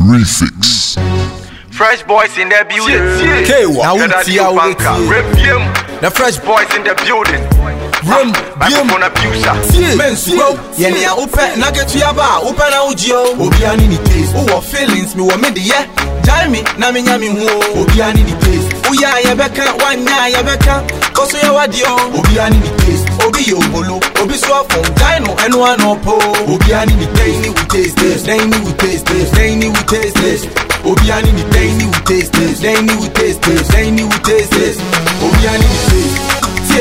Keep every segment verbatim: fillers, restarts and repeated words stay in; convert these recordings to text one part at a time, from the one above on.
Refix. Fresh boys in the building. Now we see how we The fresh boys in the building. Rum, I'm on abuser. Men's bro, Yenya open, Nugget Yaba, open audio, Obiani ni taste. Oh, feelings, me wa made yeah. Jaime, Naminyami ho, Obiani ni taste. Oh, yeah, Yabeka, one ya Yabeka, Koso Yawadio, Obiani ni taste. Obi Yobolo, Obi Swafon, Dino, and one opo, Obiani ni taste, we taste this, they knew we taste this, they knew we taste this. Obiani ni they knew we taste this, they knew we taste this, they knew we taste this. Obiani ni taste.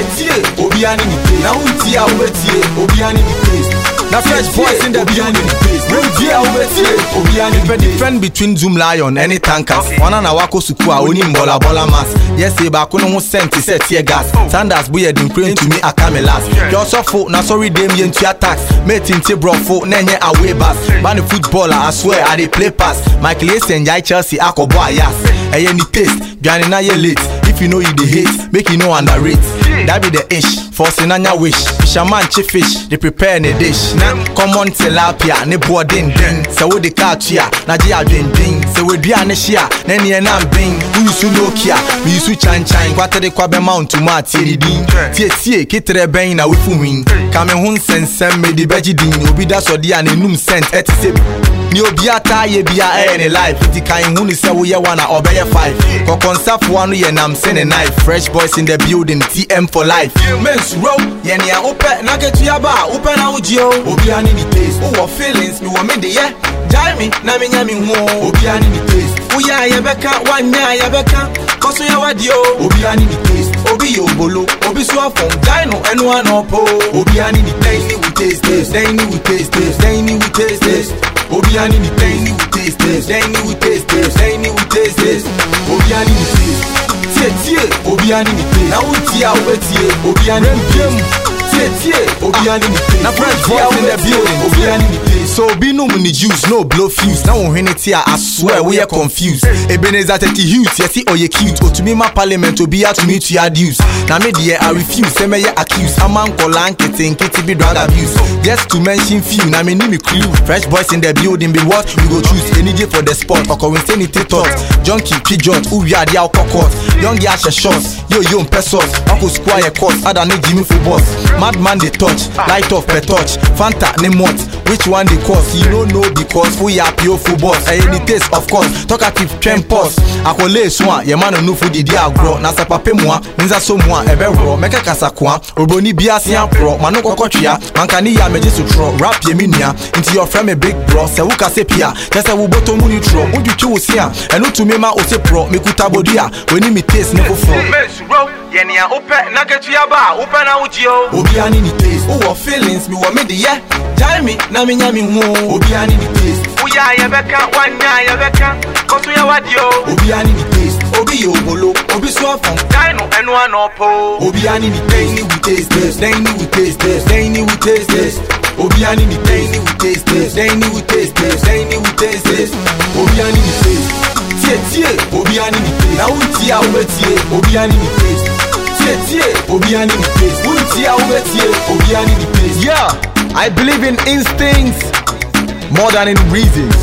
Obiani ni taste. Now we see how we taste. Obiani ni taste. Now fresh boys in the building. We see how we taste. Obiani ni taste. Different between Zoom Lion and tankers. One na wako sukua oni mbola bola mass. Yes, say back no sent say tear gas. Sanders boy dey praying to me akamelas. Your suffer na sorry dem yen to attacks. Mate in te bro fo na nye away bass. Ban the footballer I swear I dey play pass. Michael Essien jai Chelsea akobo ayas. Eye ni taste. Biani na ye late. If you know you dey hate, make you know underrate. That be the ish, forcing on your wish. Fisherman chief fish, they prepare in a dish. Now common tilapia, ne boarding ding. So with the catch here, na jia ding ding. So with the anishia, neni and I'm bing. We used to look here, we used to chan chan. Quarter the quabe mount to mat, tiri ding. Tie tie, kitre bang na wifu wing. Kame hun sen sen me di beji ding. Obi da so di ane num sent eti sebi. Ni obiata ye bia any life. Iti kain huni se we ye wana obeye five. Kokonsa fuanu ye nam sene knife. Fresh boys in the building, T M for life. Men's row, yeni ya open, nugget yaba, open audio. Obiani ni taste. Oh, feelings, me wa made yeah. Jaime, na me nyami ho. Obiani ni taste. Oh yeah, Yabeka, one ya Yabeka, Koso Yawadio. Obiani ni taste. Obi Yobolo, Obi Swafon, Dino, and one opo. Obiani ni taste. We taste this, they knew we taste this, they knew we taste this. Obiani ni they knew we taste this, they knew we taste this, they knew we taste this. Obiani ni taste. Tie tie, Obiani ni taste. Now we tie we tie, Obiani ni taste. Tie tie, Obiani ni taste. Now fresh boys in the building, Obiani ni taste. So be no money juice, no blow fuse. Now when it here, I swear we are confused. Ebenezer thirty huge, yes oh you cute. Oh to me my parliament to be out to meet your dues. Now me the I refuse, say me accused. A man call kitty kitty be drug abuse. Just to mention few, now me name me clue. Fresh boys in the building, be what we go choose. Any day for the sport, or we say it talks. Junkie, pigeon, who we are the alcohol. Young yash shots, yo yo pesos. Uncle squire cost, other no Jimmy for boss. Madman they touch, light off per touch. Fanta name what, which one they cause? You don't know because we are pure for boss. Any taste of course, talkative trampos. Akole swan, ye man no food the dia grow. Na sa pape moi, ninza so moi, ebe raw. Meka kasakwa, oboni biasia pro. Manu kokotria, mankani ya meje su tro. Rap ye minia, into your friend a big bro. Se wuka sepia, just a wuboto muni tro. Uju chu sia, enu to me ma ose pro. Mekuta bodia, when me taste never from. Men's row, yeni ya open, nugget yaba, open audio. Obiani ni taste. Oh, feelings, me wa made yeah. Jaime, na me nyami ho. Obiani ni taste. Oh yeah, Yabeka, one ya Yabeka, Koso Yawadio. Obiani ni taste. Obi Yobolo, Obi Swafon, Dino, and one opo. Obiani ni they knew we taste this, they knew we taste this, they knew we taste this. Obiani ni they knew we taste this, they knew we taste this, they knew we taste this. Obiani ni taste. Tie tie, Obiani ni taste. Now we tie we tie, Obiani ni taste. Tie tie, Obiani ni taste. We tie we tie, Obiani ni taste. Yeah, I believe in instincts more than in reasons.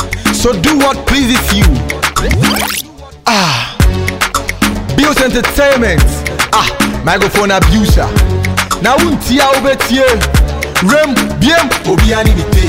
So do what pleases you. Ah, Bills Entertainment. Ah, microphone abuser. Now we tie we tie. Rem, bien, Obiani ni taste.